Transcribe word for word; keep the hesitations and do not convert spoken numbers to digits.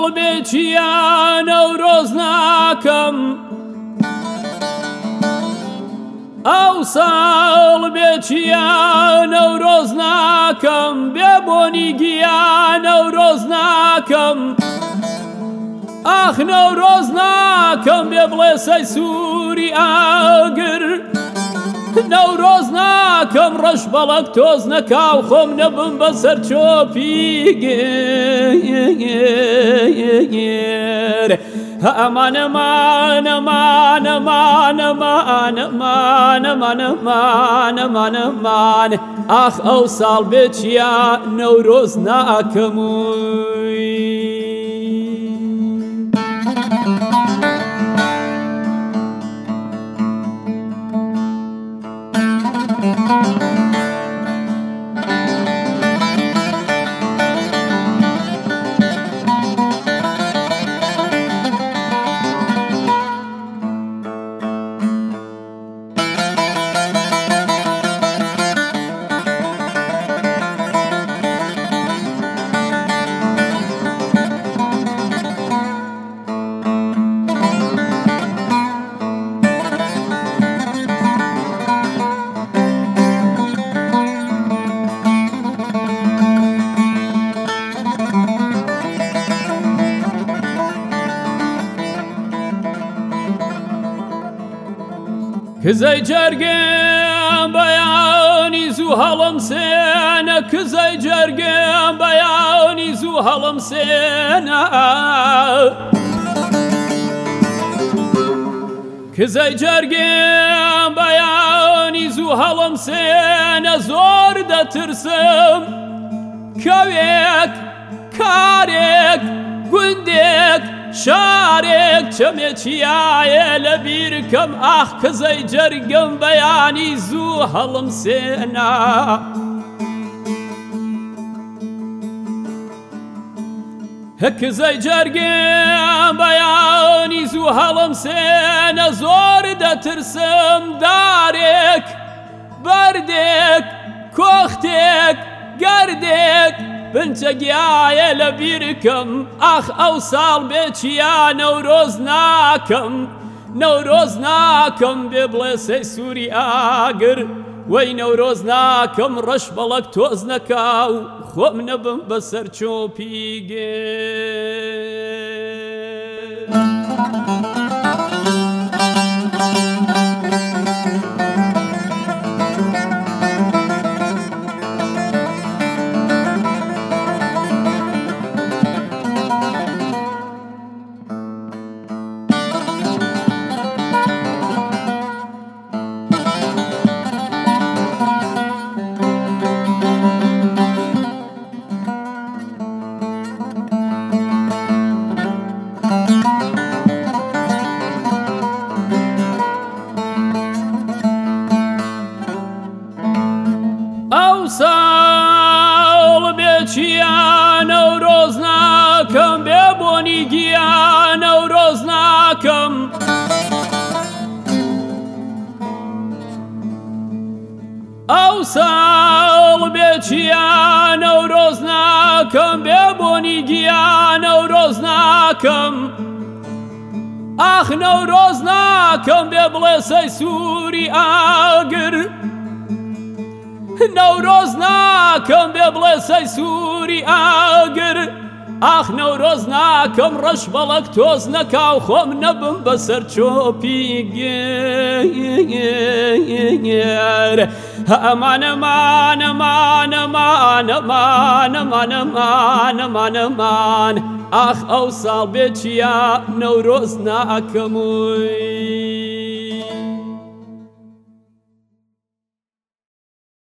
ساڵ بێچیان نەورۆز ناکەم ئەو ساڵ بێچیان نەورۆز ناکەم بێبۆنی گیان نەورۆز ناکەم ئاخ نەورۆز ناکەم بێ بڵێ سەی سووری ئاگر نەورۆز ناکەم ڕەش بەڵک تۆز نەکاو خۆم نەبم بەسەر چۆپیگێر ئەمان ئەمان ئەمان ئەمان ئەمان ئەمان ئەمان ئەمان ئەمان ئەمان ئاخ ئەو ساڵ بێچیا نەورۆز ناکەمووی کزەی جەرگێم بەیانی زوو هەڵم سێنە کزەی جەرگێم بەیانی زوو هەڵم سێنە کزەی جەرگێم بەیانی زوو هەڵم سێنە زۆر دەترسم کەوێک کارێک گوندێک شارێک چەمێکیایە لە بیرکەم ئاخ کزەی جەرگم بەیانی زوو هەڵم سێنا کزەی جەرگم بەیانی زوو هەڵم سێنە زۆر دەترسم دارێک بەردێک کۆختێک گەردێک بنچەگیایە لە بیرکەم ئاخ ئەو ساڵ بێچیا نەورۆز ناکەم نەورۆز ناکەم بێ بڵێ سەی سووری ئاگر وەی نەورۆز ناکەم ڕەش بەڵک تۆز نەکاو خۆم نەبم بەسەر چۆپیگێر ساڵ بێچیان نەورۆز ناکەم بێبۆنی گیان نەورۆز ناکەم ئەو ساڵ بێچیان نەورۆز ناکەم بێبۆنی گیان نەورۆز ناکەم ئاخ نەورۆز ناکەم بێ بڵێ سەی سووری ئاگر نەورۆز ناکەم بێ بڵێ سەی سووری ئاگر ئاخ نەورۆز ناکەم ڕەش بەڵک تۆز نەکاو خۆم نەبم بەسەر چۆپیگێر ئەمان ئەمان ئەمان ئەمان ئەمان ئەمان ئەمان ئەمان ئەمان ئاخ ئەو ساڵ بێچیا نەورۆز ناکەمووی